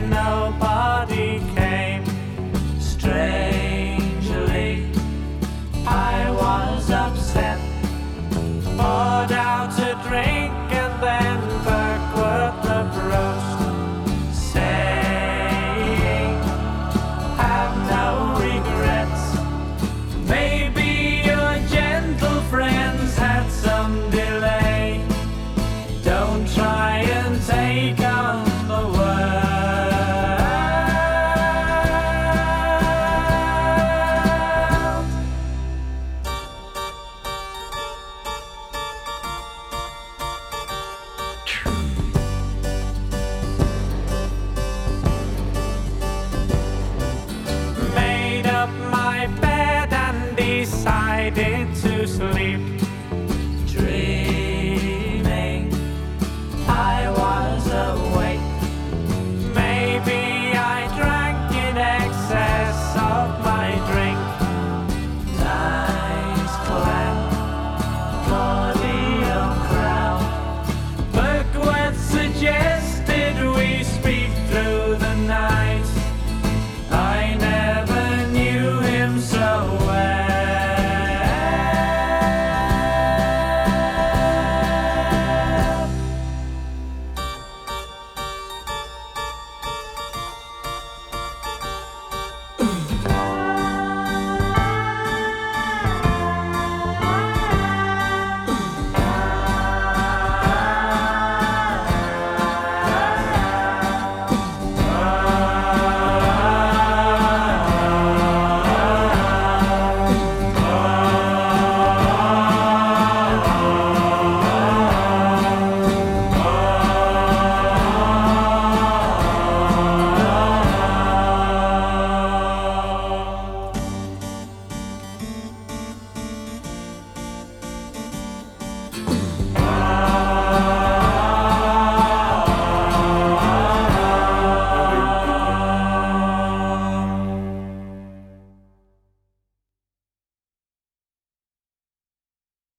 nobody came. Strangely, I was upset. Poured out a drink and then backward approached, saying, have no regrets. Maybe your gentle friends had some delay. Don't try and take on the world. Made up my